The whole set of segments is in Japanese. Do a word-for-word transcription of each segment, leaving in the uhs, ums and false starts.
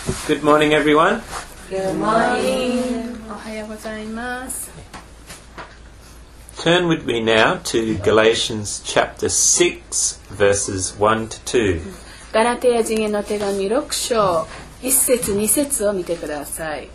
Good morning, everyone. Good morning. おはようございます。 Turn with me now to Galatians chapter six, verses one to two. ガラテヤ人への手紙ろく章いっ節に節を見てください。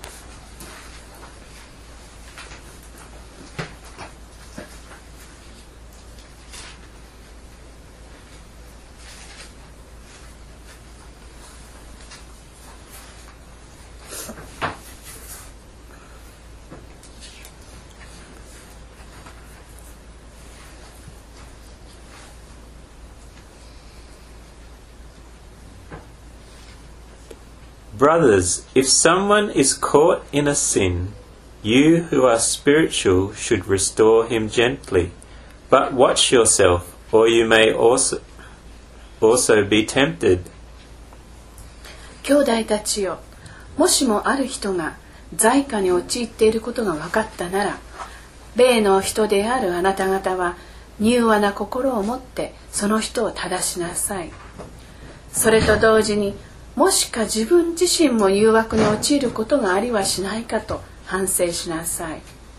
Brothers, if someone is caught in a sin, you who are spiritual should restore him gently. But watch yourself, or you may also, also be tempted. 兄弟たちよ、もしもある人が罪過に陥っていることが分かったなら、霊の人であるあなた方は柔和な心を持ってその人を正しなさい。それと同時に、もしか自分自身も誘惑に陥ることがありはしないかと反省しなさい。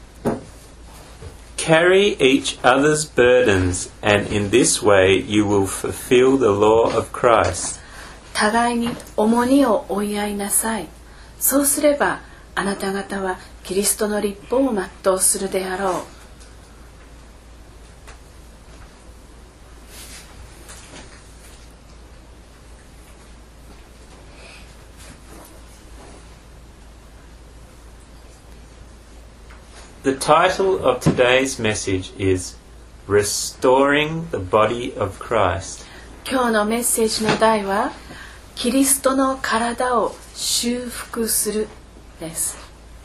Carry each other's burdens, and in this way you will fulfill the law of Christ. 互いに重荷を負い合いなさい。そうすればあなた方はキリストの律法を全うするであろう。 The title of today's message is Restoring the Body of Christ. 今日のメッセージの題はキリストの体を修復するです。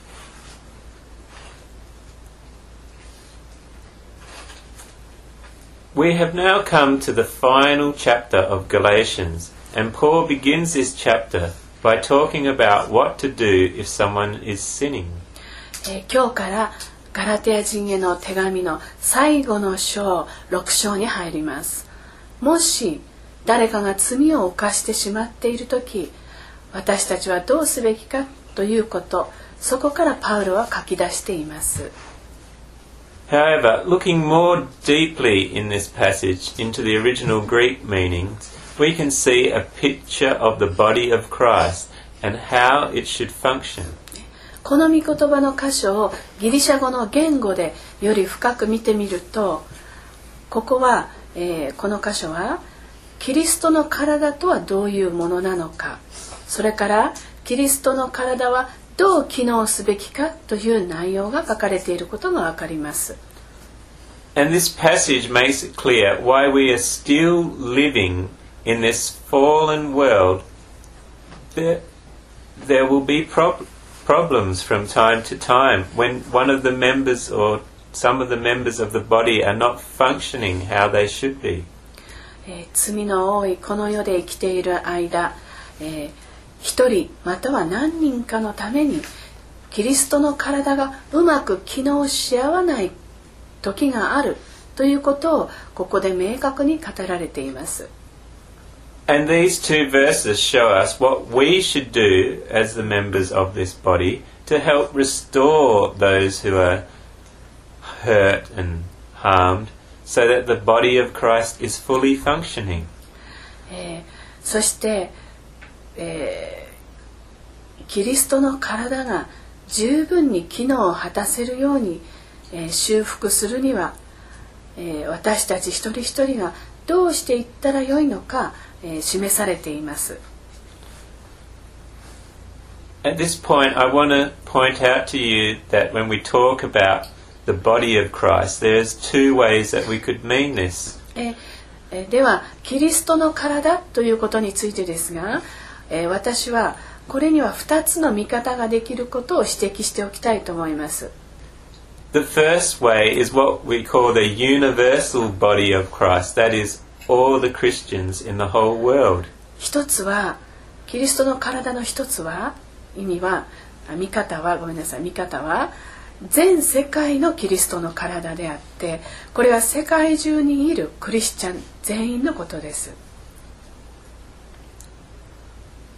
We have now come to the final chapter of Galatians, and Paul begins this chapter by talking about what to do if someone is sinning. えー、今日からガラテヤ人への手紙の最後の章ろく章に入ります。もし誰かが罪を犯してしまっているとき、私たちはどうすべきかということ、そこからパウロは書き出しています。 However, looking more deeply in this passage into the original Greek meanings, we can see a picture of the body of Christ and how it should function. この御言葉の箇所をギリシャ語の言語でより深く見てみると、ここは、えー、この箇所はキリストの体とはどういうものなのか、それからキリストの体はどう機能すべきかという内容が書かれていることがわかります。 And this passage makes it clear why we are still living in this fallen world. There, there will be problems. problems from time to time when one of the members or some of the members of the body are not functioning how they should be. えー、罪の多いこの世で生きている間、えー、一人または何人かのためにキリストの体がうまく機能し合わない時があるということをここで明確に語られています。 And these two verses show us what we should do as the members of this body to help restore those who are hurt and harmed so that the body of Christ is fully functioning. えー、そして、えー、キリストの体が十分に機能を果たせるように、えー、修復するには、えー、私たち一人一人がどうしていったらよいのか、えー、示されています。 At this point, I want to point out to you that when we talk about the body of Christ, there's two ways that we could mean this. えー、ではキリストの体ということについてですが、えー、私はこれにはふたつの見方ができることを指摘しておきたいと思います。 The first way is what we call the universal body of Christ, that is all the Christians in the whole world. 一つはキリストの体の一つは意味は見方はごめんなさい見方は全世界のキリストの体であって、これは世界中にいるクリスチャン全員のことです。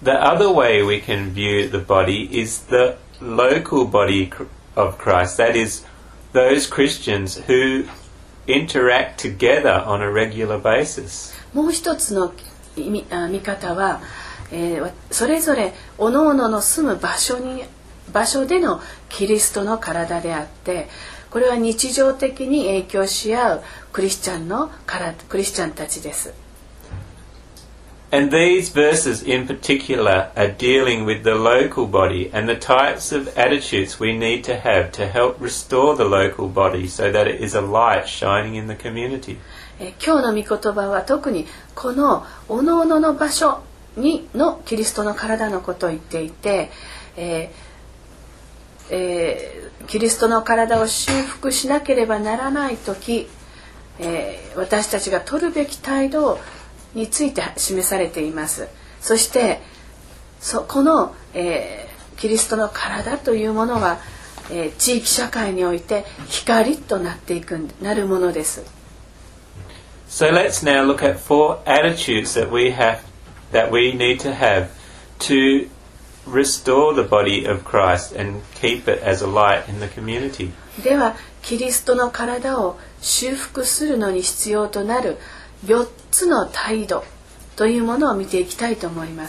the other way we can view the body is the local body of Christ. That is, those Christians who interact together on a regular basis. もう一つの意味あ見方は、えー、それぞれ各々の住む場所に場所でのキリストの体であって、これは日常的に影響し合うクリスチャンのからクリスチャンたちです。 And these verses in particular are dealing with the local body and the types of attitudes we need to have to help restore the local body so that it is a light shining in the community. え今日の御言葉は特にこの各々の場所にのキリストの体のことを言っていて、えーえー、キリストの体を修復しなければならないとき、えー、私たちが取るべき態度について示されています。そしてそこの、えー、キリストの体というものは、えー、地域社会において光となっていくなるものです。 So let's now look at four attitudes that we have that we need to have to restore the body of Christ and keep it as a light in the community. ではキリストの体を修復するのに必要となるよっつの態度というものを見ていきたいと思います。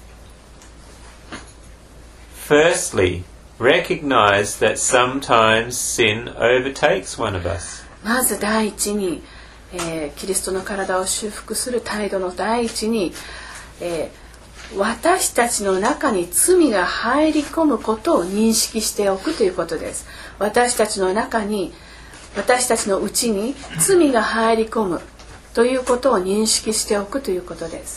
Firstly, recognize that sometimes sin overtakes one of us. まず第一に、えー、キリストの体を修復する態度の第一に、えー、私たちの中に罪が入り込むことを認識しておくということです。私たちの中に私たちのうちに罪が入り込むということを認識しておくということです。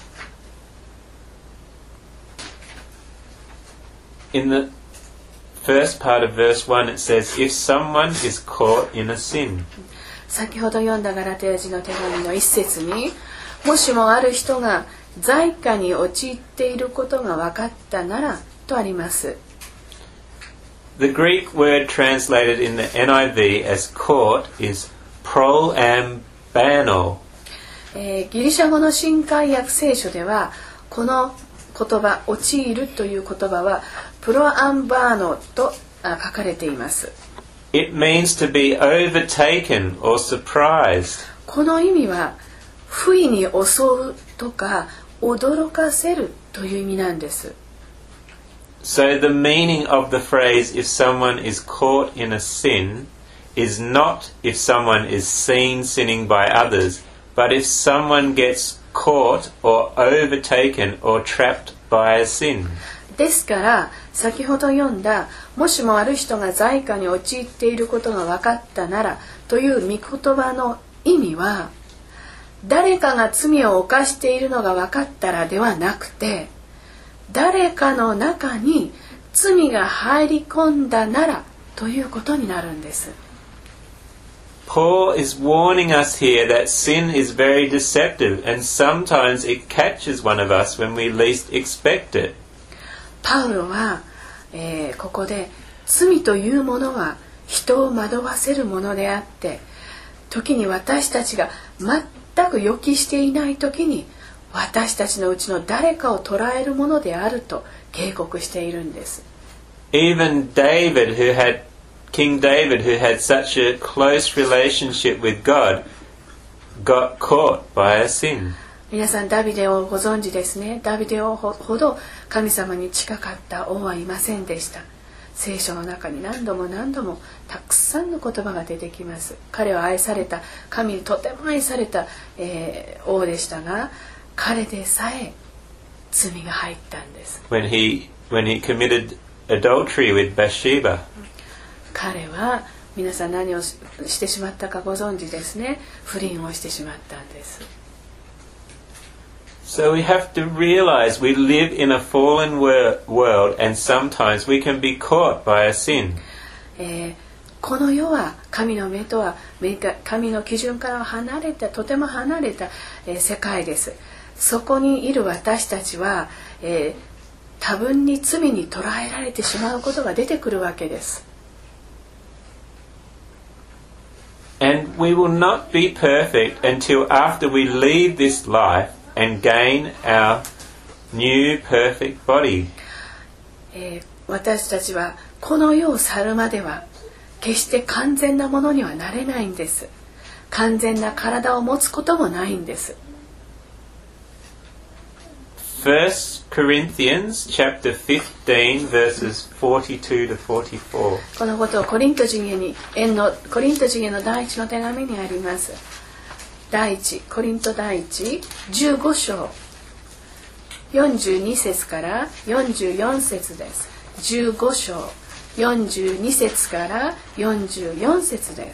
In the first part of verse one it says, if someone is caught in a sin. 先ほど読んだガラテヤ人の手紙の一節に、もしもある人が罪過に陥っていることが分かったならとあります。 The Greek word translated in the N I V as caught is proambano. えー、ギリシャ語の新海訳聖書ではこの言葉陥るという言葉はプロアンバーノと書かれています。 It means to be overtaken or surprised. この意味は不意に襲うとか驚かせるという意味なんです。 So the meaning of the phrase if someone is caught in a sin is not if someone is seen sinning by others, but if someone gets caught or overtaken or trapped by a sin. ですから先ほど読んだもしもある人が罪過に陥っていることが分かったならという御言葉の意味は誰かが罪を犯しているのが分かったらではなくて誰かの中に罪が入り込んだならということになるんです。 Paul is warning us here that sin is very deceptive and sometimes it catches one of us when we least expect it. パウロは、えー、ここで罪というものは人を惑わせるものであって時に私たちが全く予期していない時に私たちのうちの誰かを捉えるものであると警告しているんです。 Even David, who had King David, who had such a close relationship with God, got caught by a sin. 皆さんダビデをご存知ですね。ダビデをほど神様に近かった王はいませんでした。聖書の中に何度も何度もたくさんの言葉が出てきます。彼は愛された神にとても愛された、えー、王でしたが彼でさえ罪が入ったんです。 When he, when he committed adultery with Bathsheba. 彼は皆さん何をしてしまったかご存知ですね。不倫をしてしまったんです。 So we have to realize we live in a fallen world and sometimes we can be caught by a sin. えー、この世は神の目とは神の基準から離れたとても離れた、えー、世界です。そこにいる私たちは、えー、多分に罪に捉えられてしまうことが出てくるわけです。 And we will not be perfect until after we leave this life and gain our new perfect body. えー、私たちはこの世を去るまでは決して完全なものにはなれないんです。完全な体を持つこともないんです。 First Corinthians chapter fifteen verses forty-two to forty-four. このことをコリント人へに縁のコリント人への第一の手紙にあります。第一コリント第一じゅうご章よんじゅうに節からよんじゅうよん節です。じゅうご章よんじゅうに節からよんじゅうよん節です。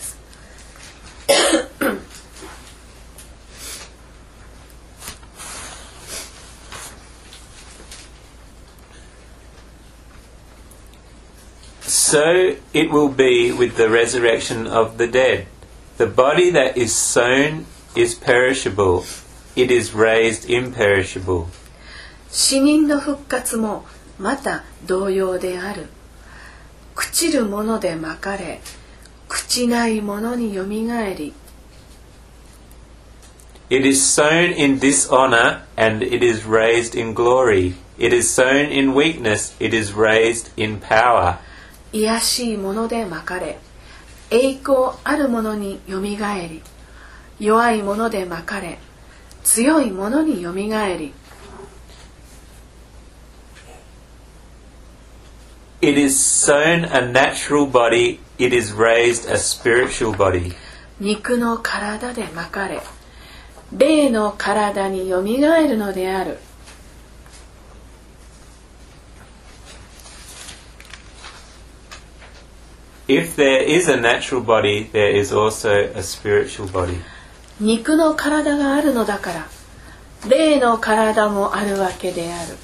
So it will be with the resurrection of the dead. The body that is sown is perishable. It is raised imperishable. 死人の復活もまた同様である。朽ちるものでまかれ、朽ちないものによみがえり。 It is sown in dishonor, and it is raised in glory. It is sown in weakness, it is raised in power. 卑しいものでまかれ、栄光あるものによみがえり。弱いものでまかれ、強いものによみがえり。 It is sown a natural body, it is raised a spiritual body. 肉の体でまかれ、霊の体によみがえるのである。 If there is a natural body, there is also a spiritual body. 肉の体があるのだから、霊の体もあるわけである。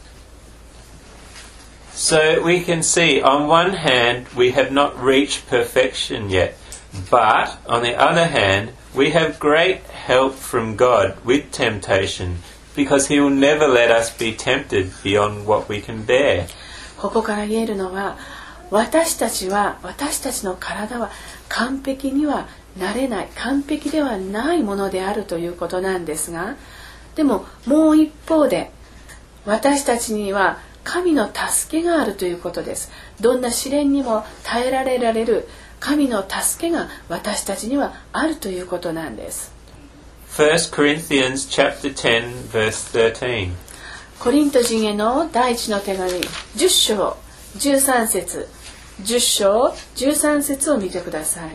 So we can see, on one hand, we have not reached perfection yet, but on the other hand, we have great help from God with temptation, because He will never let us be tempted beyond what we can bear. ここから言えるのは、私たちは、私たちの体は完璧にはなれない、完璧ではないものであるということなんですが、でももう一方で、私たちには神の助けがあるということです。どんな試練にも耐えられられる神の助けが私たちにはあるということなんです。 First Corinthians chapter ten verse thirteen. コリント人への第一の手紙じゅっ章じゅうさん節、じゅっ章じゅうさん節を見てください。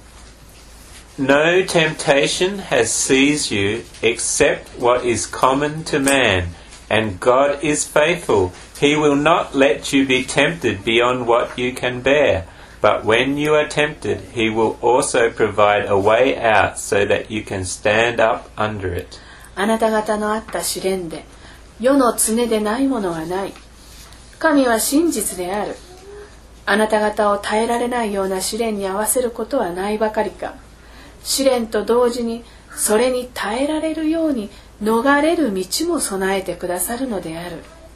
No temptation has seized you except what is common to man, and God is faithful. He will not let you be tempted beyond what you can bear, but when you are tempted, He will also provide a way out so that you can stand up under it. あなた方のあった試練で、世の常でないものはない。神は真実である。あなた方を耐えられないような試練に合わせることはないばかりか。試練と同時にそれに耐えられるように逃れる道も備えてくださるのである。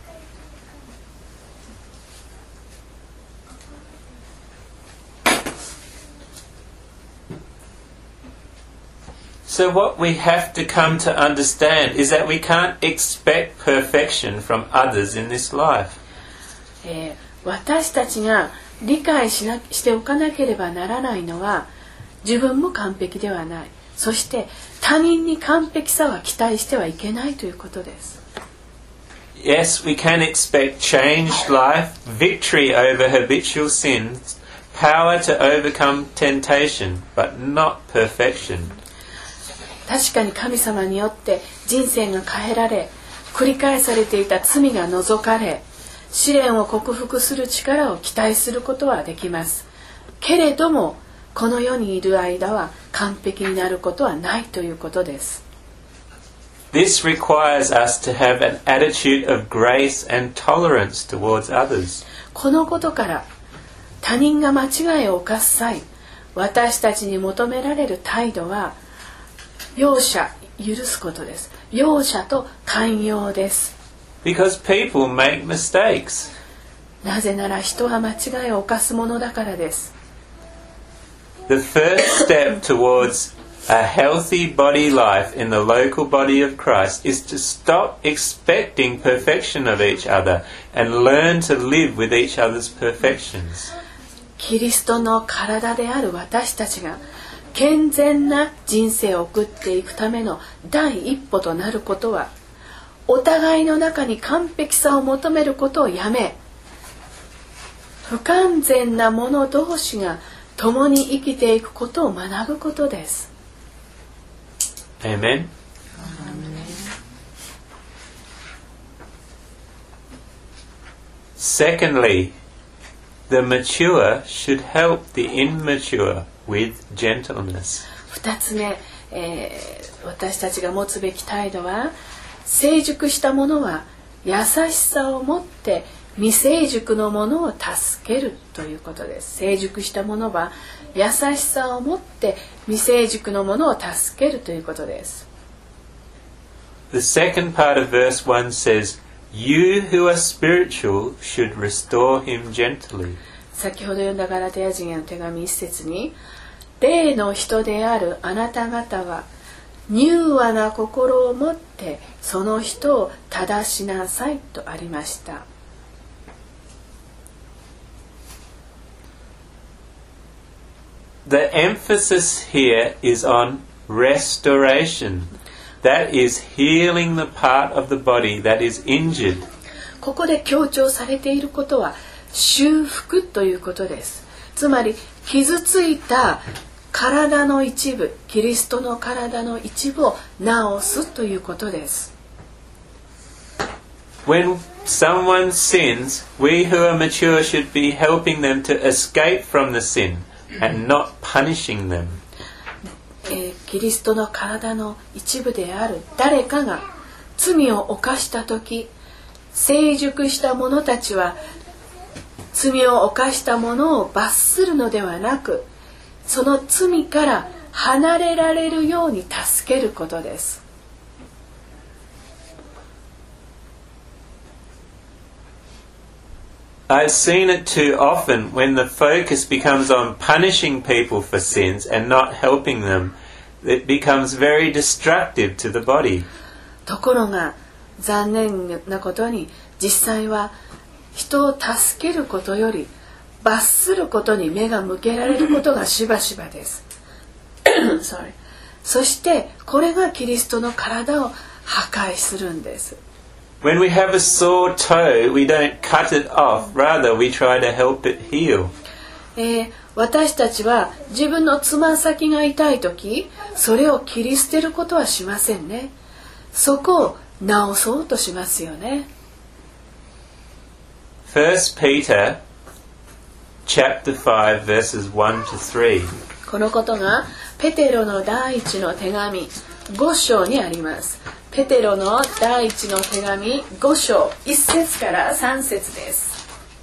So what we have to come to understand is that we can't expect perfection from others in this life. えー、私たちが理解しな、しておかなければならないのは、自分も完璧ではない。そして他人に完璧さは期待してはいけないということです。 Yes, we can expect changed life, victory over habitual sins, power to overcome temptation, but not perfection. 確かに神様によって人生が変えられ、繰り返されていた罪が除かれ、試練を克服する力を期待することはできます。けれども、この世にいる間は完璧になることはないということです。 This requires us to have an attitude of grace and tolerance towards others. このことから他人が間違いを犯す際、私たちに求められる態度は容赦、許すことです。容赦と寛容です。 Because people make mistakes. なぜなら人は間違いを犯すものだからです。 The first step towards a healthy body life in the local body of Christ is to stop expecting perfection of each other and learn to live with each other's perfections. キリストの体である私たちが健全な人生を送っていくための第一歩となることは、お互いの中に完璧さを求めることをやめ、不完全な者同士が共に生きていくことを学ぶことです。 Amen. Secondly, the mature should help the immature with gentleness. 二つ目、えー、私たちが持つべき態度は、成熟した者は優しさを持って未成熟の者を助けるということです。成熟した者は優しさを持って未成熟の者を助けるということです。 The second part of verse one says, You who are spiritual should restore him gently. 先ほど読んだガラテヤ人への手紙一節に、霊の人であるあなた方は柔和な心を持ってその人を正しなさいとありました。 The emphasis here is on restoration. That is healing the part of the body that is injured. ここで強調されていることは修復ということです。つまり傷ついた体の一部、キリストの体の一部を治すということです。 When someone sins, we who are mature should be helping them to escape from the sin and not punishing them. えー、キリストの体の一部である誰かが罪を犯したとき、成熟した者たちは罪を犯した者を罰するのではなく、その罪から離れられるように助けることです。 I've seen it too often when the focus becomes on punishing people for sins and not helping them. It becomes very destructive to the body. ところが残念なことに、実際は人を助けることより罰することに目が向けられることがしばしばです。Sorry. そしてこれがキリストの体を破壊するんです。 When we have a sore toe, we don't cut it off. Rather, we try to help it heal. えー、私たちは自分のつま先が痛いとき、それを切り捨てることはしませんね。そこを治そうとしますよね。 First Peter chapter five verses one to three. このことがペテロの第一の手紙ご章にあります。ペテロの第一の手紙ご章いっ節からさん節です。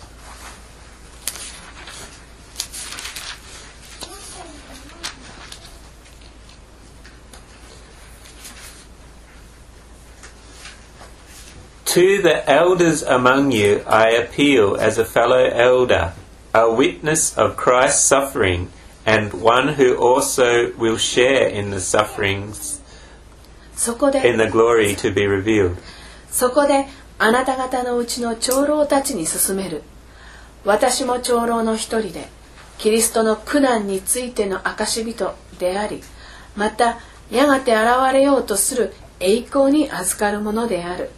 To the elders among you I appeal as a fellow elder, a witness of Christ's suffering, and one who also will share in the sufferings in the glory to be revealed. そこであなた方のうちの長老たちに勧める。私も長老の一人で、キリストの苦難についての証人であり、またやがて現れようとする栄光に預かるものである。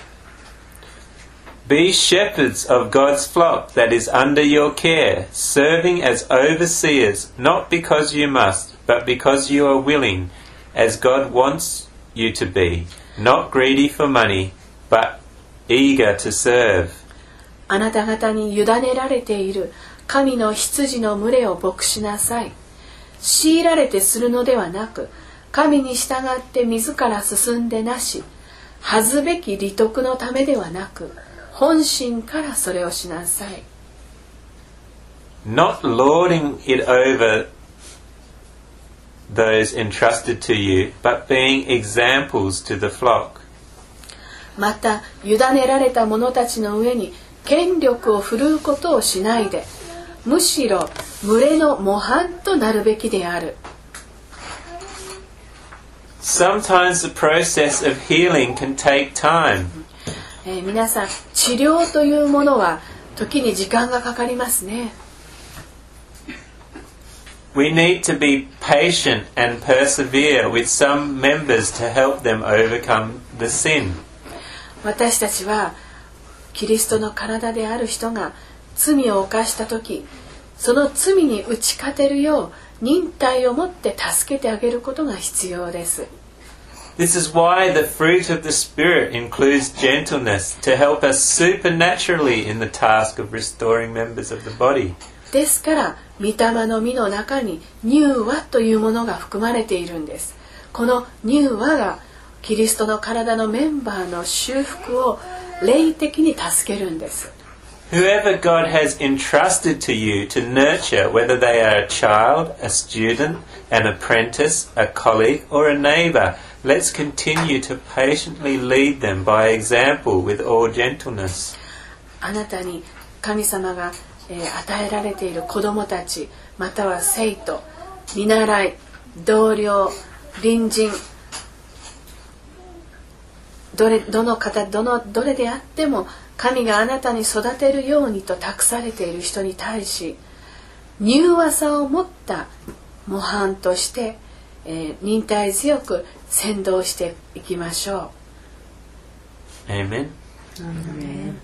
Be shepherds of God's flock that is under your care, serving as overseers, not because you must, but because you are willing, as God wants you to be, not greedy for money, but eager to serve. あなた方に委ねられている神の羊の群れを牧しなさい。強いられてするのではなく、神に従って自ら進んでなし、恥ずべき利得のためではなく、本心からそれをしなさい。 Not lording it over those entrusted to you, but being examples to the flock. また、委ねられた者たちの上に権力を振るうことをしないで、むしろ群れの模範となるべきである。 Sometimes the process of healing can take time. えー、皆さん、治療というものは時に時間がかかりますね。 We need to be patient and persevere with some members to help them overcome the sin. 私たちはキリストの体である人が罪を犯した時、その罪に打ち勝てるよう忍耐を持って助けてあげることが必要です。 This is why the fruit of the Spirit includes gentleness to help us supernaturally in the task of restoring members of the body. ですから御霊の実の中に乳和というものが含まれているんです。この乳和がキリストの体のメンバーの修復を霊的に助けるんです。 Whoever God has entrusted to you to nurture, whether they are a child, a student, an apprentice, a colleague, or a neighbour, let's continue to patiently lead them by example with all gentleness. あなたに神様が、えー、与えられている子供たち、または生徒、見習い、同僚、隣人、どれ、どの方、どの、どれであっても神があなたに育てるようにと託されている人に対し、柔和さを持った模範として、えー、忍耐強く先導していきましょう。 Amen. Amen.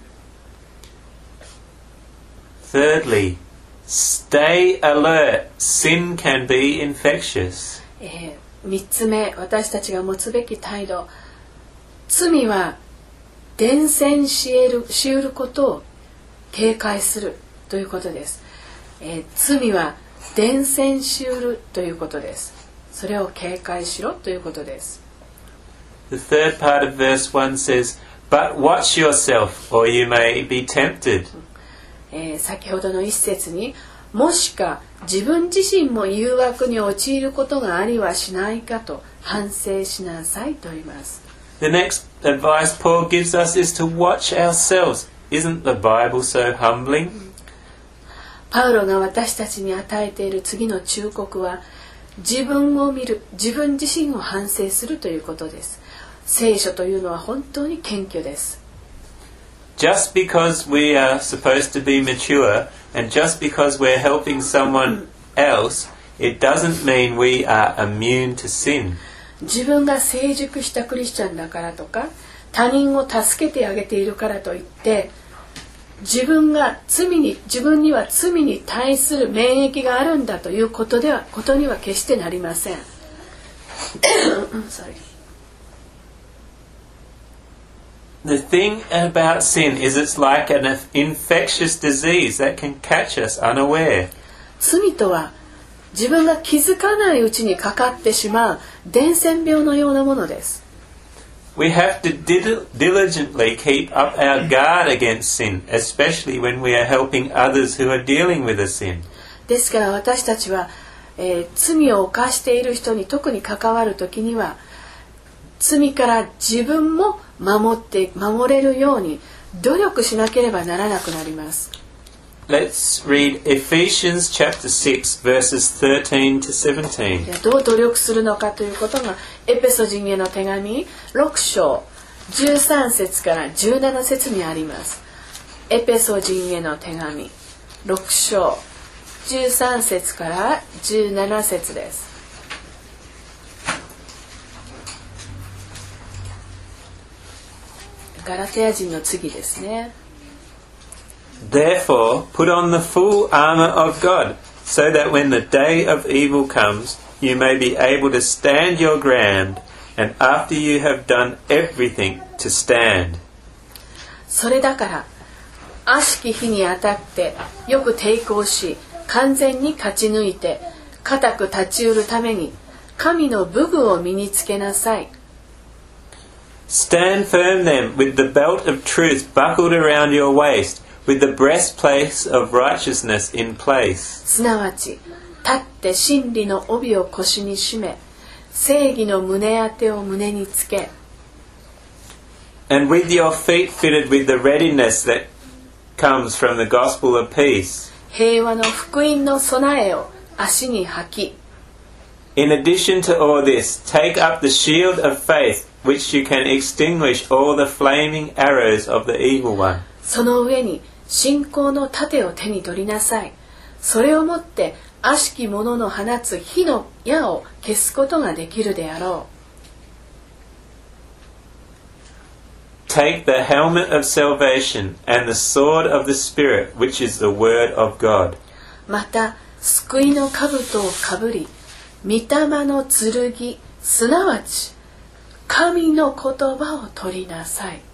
Thirdly, stay alert. Sin can be infectious. えー、三つ目、私たちが持つべき態度。罪は伝染し得る、し得ることを警戒するということです。えー、罪は伝染し得るということです。それを警戒しろということです。 The third part of verse one says, But watch yourself, or you may be tempted. えー、先ほどの一節に、もしか自分自身も誘惑に陥ることがありはしないかと反省しなさいと言います。 The next advice Paul gives us is to watch ourselves. Isn't the Bible so humbling? パウロが私たちに与えている次の忠告は、自分を見る、自分自身を反省するということです。聖書というのは本当に謙虚です。 Just because we are supposed to be mature and just because we're helping someone else, it doesn't mean we are immune to sin. 自分が成熟したクリスチャンだからとか、他人を助けてあげているからといって、自分が罪に、自分には罪に対する免疫があるんだということでは、ことには決してなりません。Sorry. The thing about sin is it's like an infectious disease that can catch us unaware. 罪とは自分が気づかないうちにかかってしまう伝染病のようなものです。 We have to dil- diligently keep up our guard against sin, especially when we are helping others who are dealing with a sin. ですから私たちは、えー、罪を犯している人に特に関わるときには、罪から自分も守って守れるように努力しなければならなくなります。 Let's read Ephesians chapter six verses thirteen to seventeen. どう努力するのかということがエペソ人への手紙ろく章じゅうさん節からじゅうなな節にあります。エペソ人への手紙ろく章じゅうさん節からじゅうなな節です。ガラテヤ人の次ですね。 Therefore, put on the full armour of God, so that when the day of evil comes, you may be able to stand your ground, and after you have done everything, to stand. それだから悪しき日にあたってよく抵抗し、完全に勝ち抜いて固く立ちうるために神の武具を身につけなさい。 Stand firm then, with the belt of truth buckled around your waist,With the breastplate of righteousness in place. すなわち、立って真理の帯を腰に締め、正義の胸当てを胸につけ。 And with your feet fitted with the readiness that comes from the gospel of peace. 平和の福音の備えを足に履き。 In addition to all this, take up the shield of faith, which you can extinguish all the flaming arrows of the evil one. その上に信仰の盾を手に取りなさい。それをもって悪しき者の放つ火の矢を消すことができるであろう。 Take the helmet of salvation and the sword of the Spirit, which is the word of God. また救いの兜をかぶり、御霊の剣、すなわち神の言葉を取りなさい。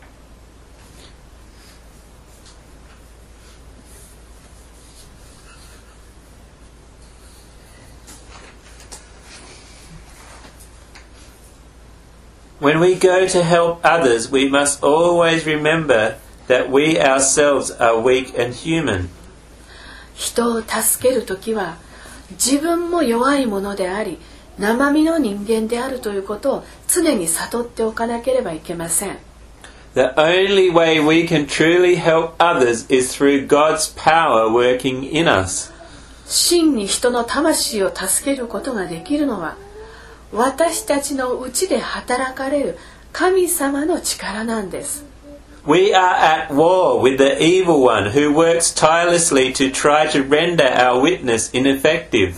When we go to help others, we must always remember that we ourselves are weak and human. 人を助けるときは自分も弱いものであり生身の人間であるということを常に悟っておかなければいけません。 The only way we can truly help others is through God's power working in us. 真に人の魂を助けることができるのは私たちのうちで働かれる神様の力なんです。 We are at war with the evil one who works tirelessly to try to render our witness ineffective.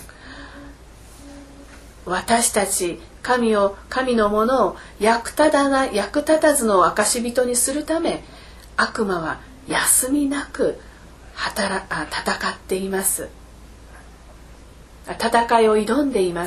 私たち神を神のものを役立たな役立たずの証人にするため悪魔は休みなく働あ戦っています。戦いを挑んでいます。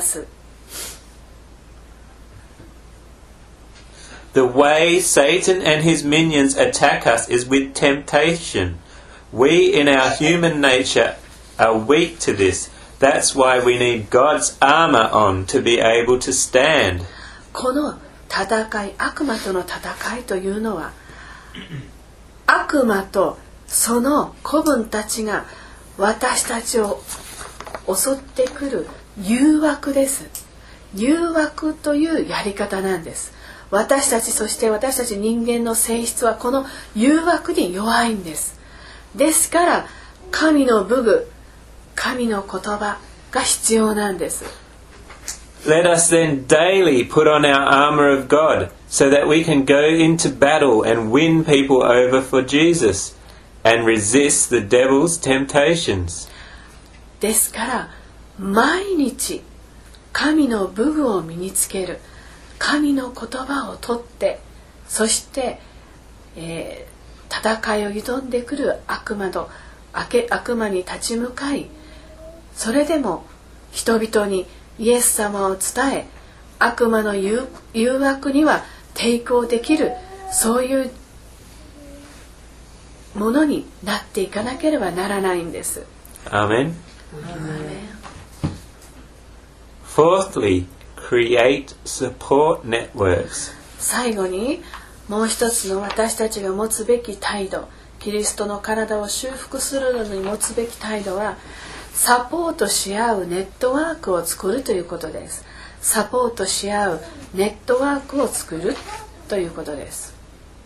The way Satan and his minions attack us is with temptation. We in our human nature are weak to this. That's why we need God's armor on to be able to stand. この戦い、悪魔との戦いというのは悪魔とその子分たちが私たちを襲ってくる誘惑です。誘惑というやり方なんです。私たちそして私たち人間の性質はこの誘惑に弱いんです。ですから神の武具、神の言葉が必要なんです。 Let us then daily put on our armor of God so that we can go into battle and win people over for Jesus and resist the devil's temptations. ですから毎日神の武具を身につける。神の言葉を取ってそして、えー、戦いを挑んでくる悪魔の悪魔に立ち向かいそれでも人々にイエス様を伝え悪魔の誘惑には抵抗できるそういうものになっていかなければならないんです。 アーメン。Fourthly, create support networks. 最後にもう一つの私たちが持つべき態度、キリストの体を修復するのに持つべき態度はサポートし合うネットワークを作るということです。サポートし合うネットワークを作るということです。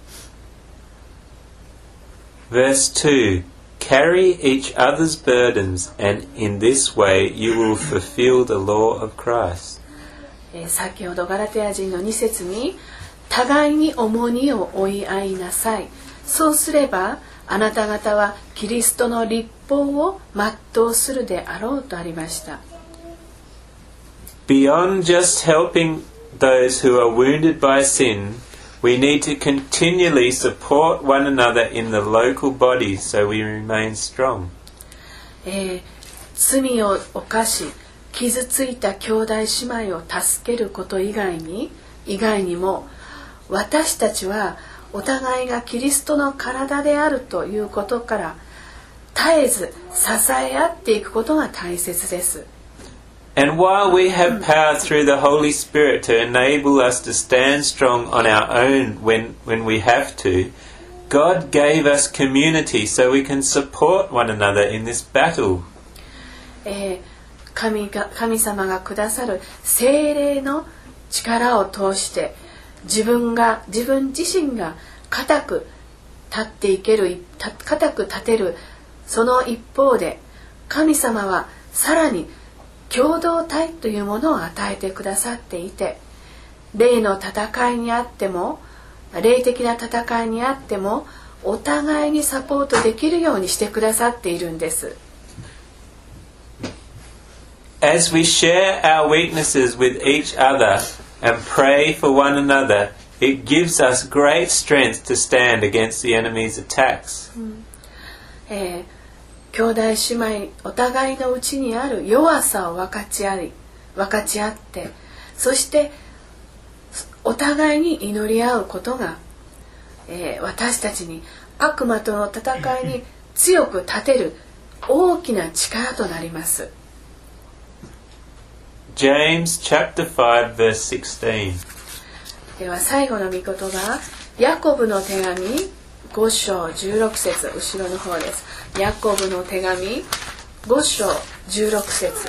Verse two. Carry each other's burdens, and in this way you will fulfill the law of Christ. 先ほどガラテヤ人のに節に互いに重荷を負い合いなさい。そうすればあなた方はキリストの律法を全うするであろうとありました。 Beyond just helping those who are wounded by sin, we need to continually support one another in the local body so we remain strong. えー、罪を犯し傷ついた兄弟姉妹を助けること以外に以外にも私たちはお互いがキリストの体であるということから絶えず支え合っていくことが大切です。 And while we have power through the Holy Spirit to enable us to stand strong on our own when, when we have to, God gave us community so we can support one another in this battle. えー、神が、神様がくださる聖霊の力を通して自分が自分自身が固く立っていける固く立てるその一方で神様はさらに共同体というものを与えてくださっていて、霊の戦いにあっても霊的な戦いにあってもお互いにサポートできるようにしてくださっているんです。 As we share our weaknesses with each other and pray for one another, it gives us great strength to stand against the enemy's attacks. うんえー、兄弟姉妹お互いのうちにある弱さを分かち合い分かち合って、そしてお互いに祈り合うことが、えー、私たちに悪魔との戦いに強く立てる大きな力となります。 James chapter five verse sixteen. では最後の御言葉、ヤコブの手紙ご章じゅうろく節、後ろの方です。ヤコブの手紙ご章じゅうろく節。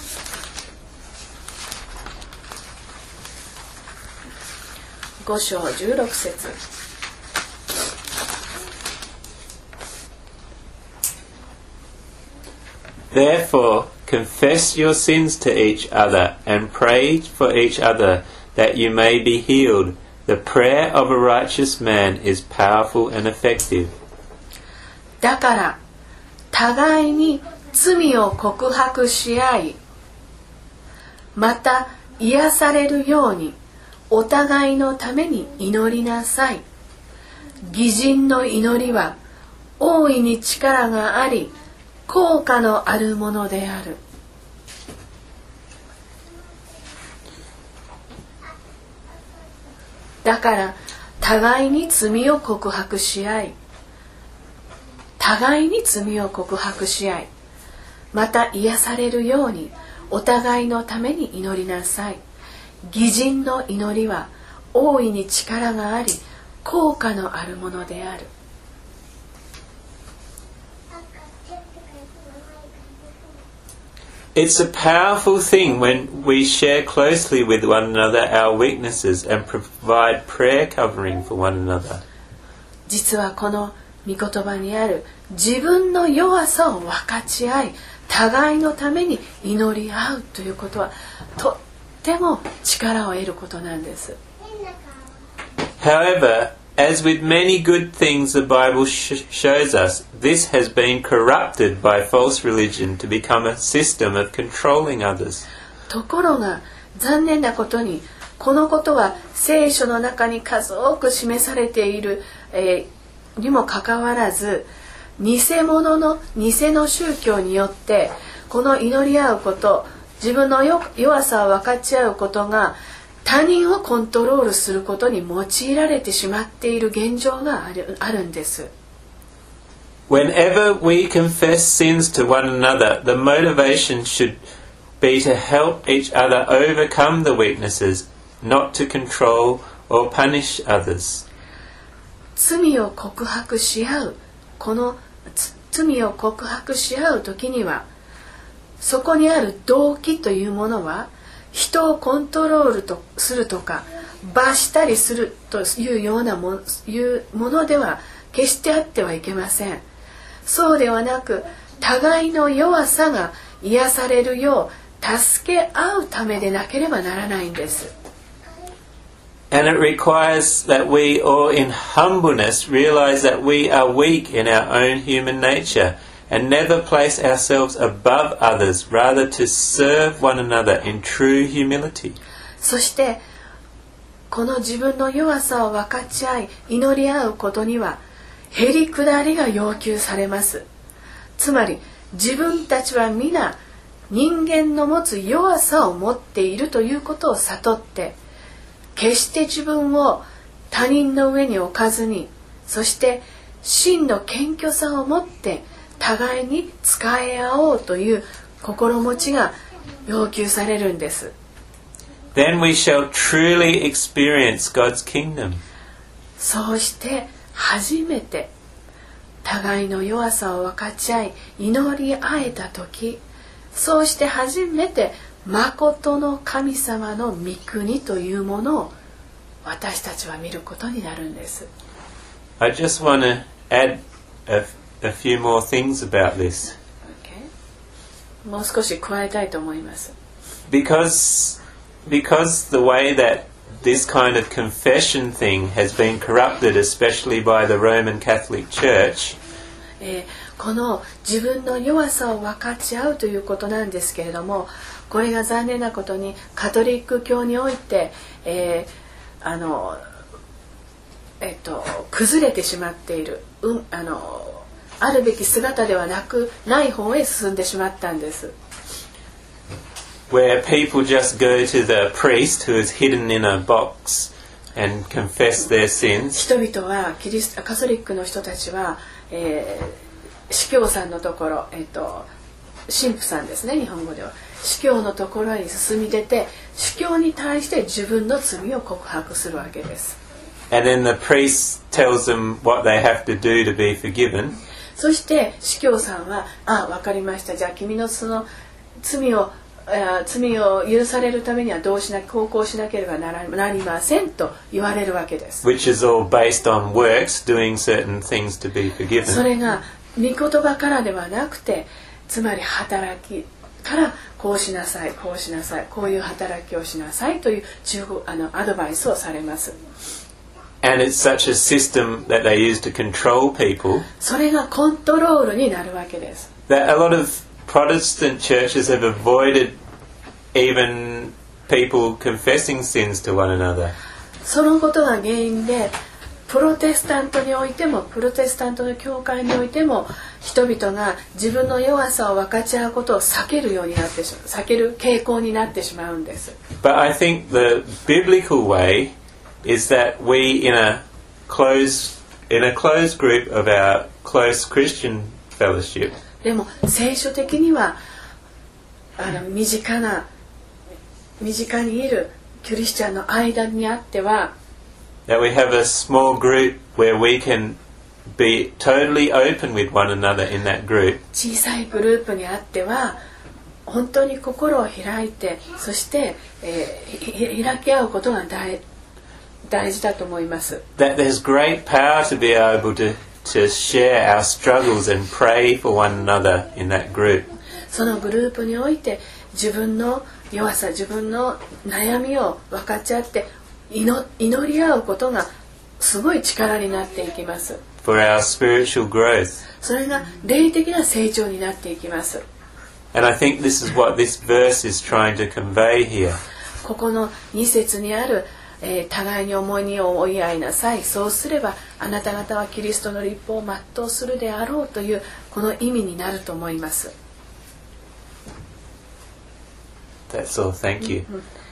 ご章じゅうろく節。 Therefore, confess your sins to each other and pray for each other that you may be healed. The prayer of a righteous man is powerful and effective. だから互いに罪を告白し合い、また癒されるようにお互いのために祈りなさい。義人の祈りは大いに力があり、効果のあるものである。だから互いに罪を告白し合い、互いに罪を告白し合い、また癒されるようにお互いのために祈りなさい。義人の祈りは大いに力があり、効果のあるものである。 It's a powerful thing when we share closely with one another our weaknesses and provide prayer covering for one another. 実はこの御言葉にある自分の弱さを分かち合い、互いのために祈り合うということはとっても力を得ることなんです。 However, as with many good things the Bible sh- shows us, this has been corrupted by false religion to become a system of controlling others. ところが残念なことに、このことは聖書の中に数多く示されている、えー、にもかかわらず、偽物の偽の宗教によってこの祈り合うこと、自分の弱さを分かち合うことが他人をコントロールすることに用いられてしまっている現状がある、あるんです。 Whenever we confess sins to one another, the motivation should be to help each other overcome the weaknesses, not to control or punish others. 罪を告白し合う、この罪を告白し合う時には、そこにある動機というものは人をコントロールとするとか罰したりするというようなも、いうものでは決してあってはいけません。そうではなく、互いの弱さが癒されるよう助け合うためでなければならないんです。 And it requires that we all in humbleness realize that we are weak in our own human nature and never place ourselves above others, rather to serve one another in true humility. そしてこの自分の弱さを分かち合い祈り合うことにはへりくだりが要求されます。つまり自分たちは皆人間の持つ弱さを持っているということを悟って、決して自分を他人の上に置かずに、そして真の謙虚さを持って互いに仕え合おうという心持ちが要求されるんです。 Then we shall truly experience God's kingdom. そうして初めて互いの弱さを分かち合い祈り合えた時、そうして初めて誠の神様の御国というものを私たちは見ることになるんです。 I just want to add a, a few more things about this. Okay. もう少し加えたいと思います。 Because, because the way that this kind of confession thing has been corrupted, especially by the Roman Catholic Church, えー、この自分の弱さを分かち合うということなんですけれども、これが残念なことにカトリック教において、えー、あの、えっと、崩れてしまっている、うん、あの、あるべき姿ではなくない方へ進んでしまったんです。 Where people just go to the priest who is hidden in a box and confess their sins. 人々はキリストカトリックの人たちは、えー、司教さんのところ、えっと、神父さんですね、日本語では司教のところに進み出て、司教に対して自分の罪を告白するわけです。 And then the priest tells them what they have to do to be forgiven. そして司教さんは、あ、わかりました。じゃあ君のその罪を罪を許されるためにはどうしなこうこうしなければなりませんと言われるわけです。 Which is all based on works, doing certain things to be forgiven. それが御言葉からではなくて、つまり働きからこうしなさい、こうしなさい、こういう働きをしなさいという中国あのアドバイスをされます。 And it's such a system that they use to control people. それがコントロールになるわけです。 That a lot of Protestant churches have avoided even people confessing sins to one another. そのことが原因で、プロテスタントにおいても、プロテスタントの教会においても、人々が自分の弱さを分かち合うことを避けるようになってしまう、避ける傾向になってしまうんです。 But I think the biblical way is that we, in a closed, in a closed group of our close Christian fellowship, でも聖書的にはあの身近な身近にいるクリスチャンの間にあっては、 that we have a small group where we can be totally open with one another in that group. 小さいグループにあっては本当に心を開いて、そして、えー、開き合うことが 大, 大事だと思います。 That there's great power to be able to to share our struggles and pray for one another in that group. そのグループにおいて自分の弱さ、自分の悩みを分かち合って祈, 祈り合うことがすごい力になっていきます。 For our spiritual growth. それが霊的な成長になっていきます。 And I think this is what this verse is trying to convey here. ここのに節にあるえー、互いに重荷を負い合いなさい、そうすればあなた方はキリストの律法を全うするであろうというこの意味になると思います。 That's all. Thank you. うんうん